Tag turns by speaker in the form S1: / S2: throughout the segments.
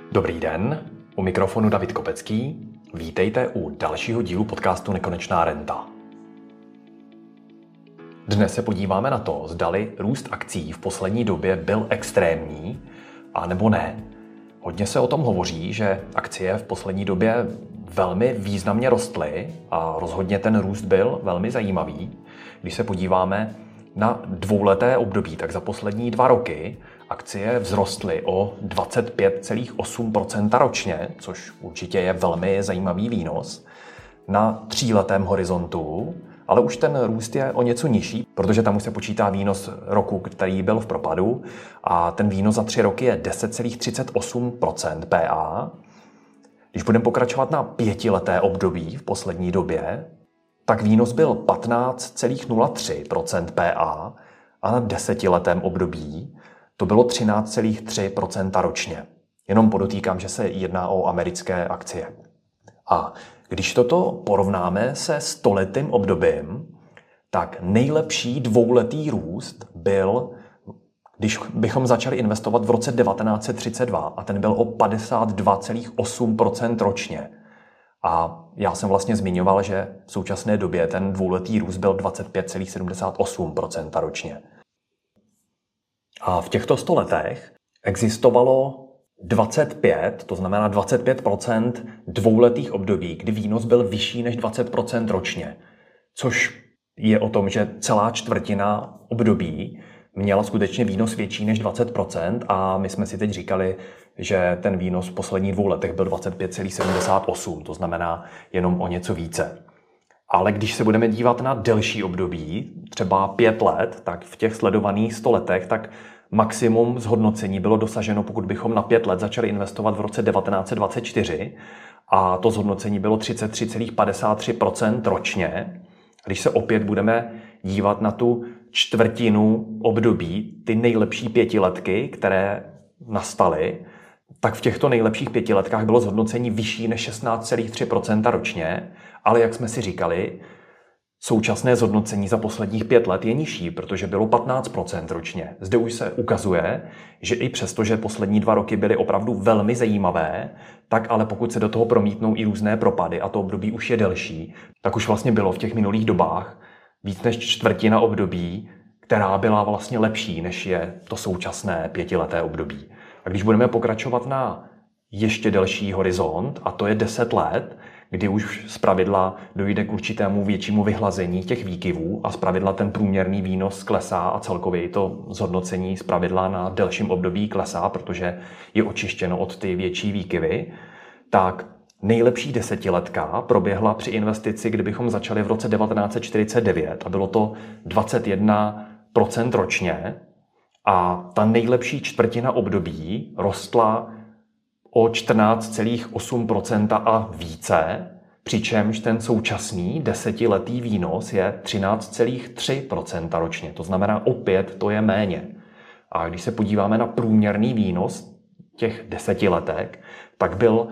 S1: Dobrý den, u mikrofonu David Kopecký. Vítejte u dalšího dílu podcastu Nekonečná renta. Dnes se podíváme na to, zdali růst akcií v poslední době byl extrémní, a nebo ne. Hodně se o tom hovoří, že akcie v poslední době velmi významně rostly a rozhodně ten růst byl velmi zajímavý. Když se podíváme na dvouleté období, tak za poslední 2 roky akcie vzrostly o 25,8% ročně, což určitě je velmi zajímavý výnos. Na 3letém horizontu, ale už ten růst je o něco nižší, protože tam už se počítá výnos roku, který byl v propadu, a ten výnos za 3 roky je 10,38% PA. Když budeme pokračovat na 5leté období v poslední době, tak výnos byl 15,03% PA a na 10letém období to bylo 13,3% ročně. Jenom podotýkám, že se jedná o americké akcie. A když toto porovnáme se 100letým obdobím, tak nejlepší dvouletý růst byl, když bychom začali investovat v roce 1932 a ten byl o 52,8% ročně. A já jsem vlastně zmiňoval, že v současné době ten dvouletý růst byl 25,78% ročně. A v těchto 100 letech existovalo 25, to znamená 25% dvouletých období, kdy výnos byl vyšší než 20% ročně. Což je o tom, že celá čtvrtina období měla skutečně výnos větší než 20% a my jsme si teď říkali, že ten výnos v posledních 2 letech byl 25,78, to znamená jenom o něco více. Ale když se budeme dívat na delší období, třeba 5 let, tak v těch sledovaných 100 letech, tak maximum zhodnocení bylo dosaženo, pokud bychom na 5 let začali investovat v roce 1924 a to zhodnocení bylo 33,53% ročně. Když se opět budeme dívat na tu čtvrtinu období, ty nejlepší 5letky, které nastaly, tak v těchto nejlepších 5letkách bylo zhodnocení vyšší než 16,3% ročně, ale jak jsme si říkali, současné zhodnocení za posledních 5 let je nižší, protože bylo 15% ročně. Zde už se ukazuje, že i přesto, že poslední 2 roky byly opravdu velmi zajímavé, tak ale pokud se do toho promítnou i různé propady a to období už je delší, tak už vlastně bylo v těch minulých dobách víc než čtvrtina období, která byla vlastně lepší, než je to současné 5leté období. A když budeme pokračovat na ještě delší horizont, a to je 10 let, kdy už zpravidla dojde k určitému většímu vyhlazení těch výkyvů a zpravidla ten průměrný výnos klesá a celkově i to zhodnocení zpravidla na delším období klesá, protože je očištěno od ty větší výkyvy, tak nejlepší 10letka proběhla při investici, kdybychom začali v roce 1949 a bylo to 21% ročně a ta nejlepší čtvrtina období rostla o 14,8% a více, přičemž ten současný 10letý výnos je 13,3% ročně. To znamená opět to je méně. A když se podíváme na průměrný výnos těch 10letek, tak byl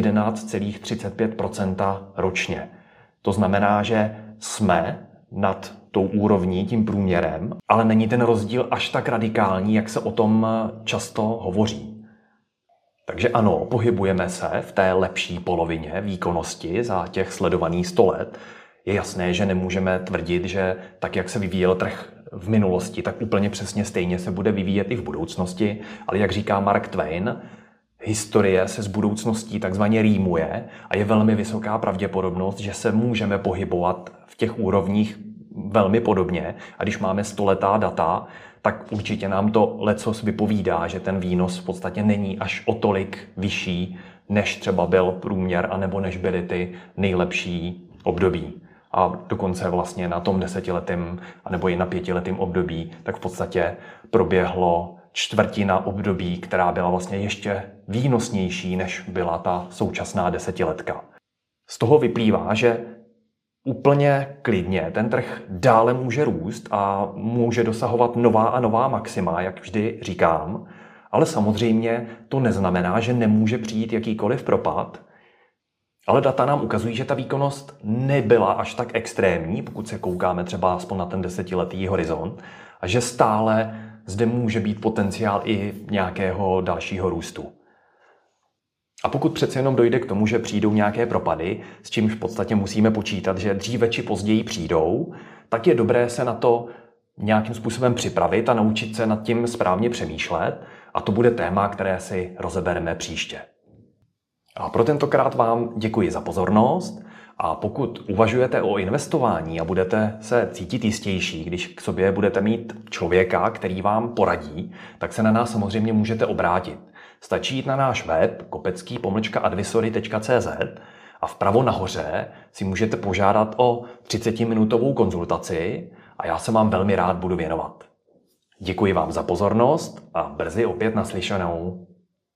S1: 11,35% ročně. To znamená, že jsme nad tou úrovní, tím průměrem, ale není ten rozdíl až tak radikální, jak se o tom často hovoří. Takže ano, pohybujeme se v té lepší polovině výkonnosti za těch sledovaných 100 let. Je jasné, že nemůžeme tvrdit, že tak, jak se vyvíjel trh v minulosti, tak úplně přesně stejně se bude vyvíjet i v budoucnosti, ale jak říká Mark Twain, historie se s budoucností takzvaně rýmuje a je velmi vysoká pravděpodobnost, že se můžeme pohybovat v těch úrovních velmi podobně a když máme 100letá data, tak určitě nám to lecos vypovídá, že ten výnos v podstatě není až o tolik vyšší, než třeba byl průměr, anebo než byly ty nejlepší období. A dokonce vlastně na tom 10letém, anebo i na 5letém období, tak v podstatě proběhlo čtvrtina období, která byla vlastně ještě výnosnější, než byla ta současná 10letka. Z toho vyplývá, že úplně klidně ten trh dále může růst a může dosahovat nová a nová maxima, jak vždy říkám, ale samozřejmě to neznamená, že nemůže přijít jakýkoliv propad, ale data nám ukazují, že ta výkonnost nebyla až tak extrémní, pokud se koukáme třeba aspoň na ten 10letý horizont, a že stále zde může být potenciál i nějakého dalšího růstu. A pokud přece jenom dojde k tomu, že přijdou nějaké propady, s čímž v podstatě musíme počítat, že dříve či později přijdou, tak je dobré se na to nějakým způsobem připravit a naučit se nad tím správně přemýšlet. A to bude téma, které si rozebereme příště. A pro tentokrát vám děkuji za pozornost. A pokud uvažujete o investování a budete se cítit jistější, když k sobě budete mít člověka, který vám poradí, tak se na nás samozřejmě můžete obrátit. Stačí jít na náš web kopecký-advisory.cz a vpravo nahoře si můžete požádat o 30-minutovou konzultaci a já se vám velmi rád budu věnovat. Děkuji vám za pozornost a brzy opět naslyšenou.